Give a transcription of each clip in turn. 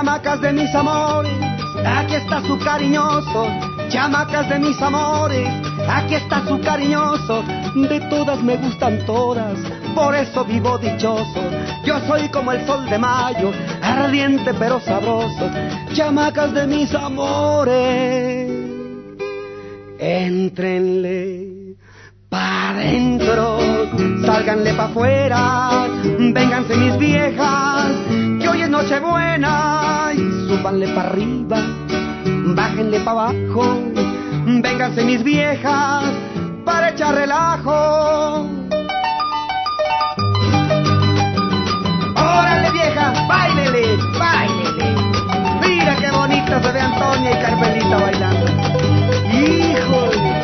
chamacas de mis amores, aquí está su cariñoso. Chamacas de mis amores, aquí está su cariñoso. De todas me gustan todas, por eso vivo dichoso. Yo soy como el sol de mayo, ardiente pero sabroso. Chamacas de mis amores, éntrenle pa' dentro, sálganle pa' afuera, vénganse mis viejas, que hoy es Nochebuena, y súbanle pa' arriba, bájenle pa' abajo, vénganse mis viejas, para echar relajo. ¡Órale vieja, báilele, báilele! Mira qué bonita se ve Antonia y Carmelita bailando. ¡Híjole!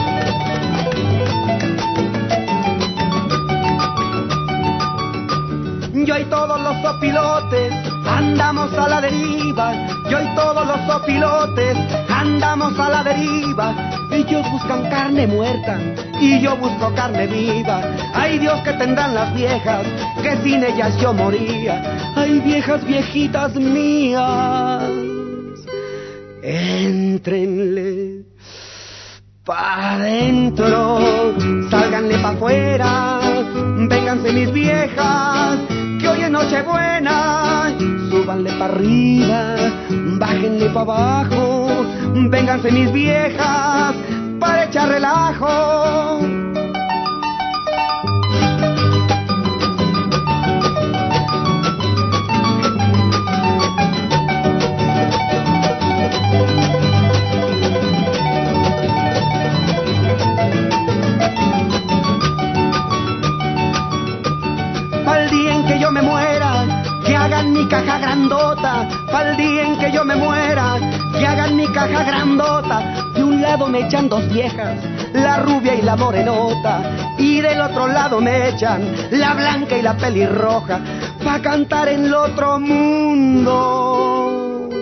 Yo y todos los sopilotes andamos a la deriva. Yo y todos los sopilotes andamos a la deriva. Ellos buscan carne muerta y yo busco carne viva. Ay Dios, que tendrán las viejas, que sin ellas yo moría. Ay viejas viejitas mías, éntrenle pa' adentro, sálganle pa' afuera, vénganse mis viejas, que hoy es Nochebuena. Súbanle pa' arriba, bájenle pa' abajo, vénganse mis viejas, para echar relajo. Pa'l día en que yo me muera, que hagan mi caja grandota. Pa'l día en que yo me muera, que hagan mi caja grandota. De un lado me echan dos viejas, la rubia y la morenota, y del otro lado me echan la blanca y la pelirroja, pa' cantar en el otro mundo.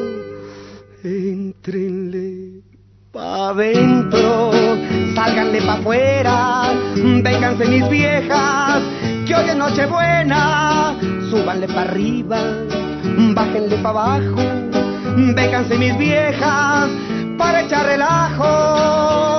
Éntrenle pa' adentro, sálganle pa' afuera, vénganse mis viejas, que hoy es Nochebuena. Súbanle pa' arriba, bájenle pa' abajo, vénganse mis viejas, para echar relajo.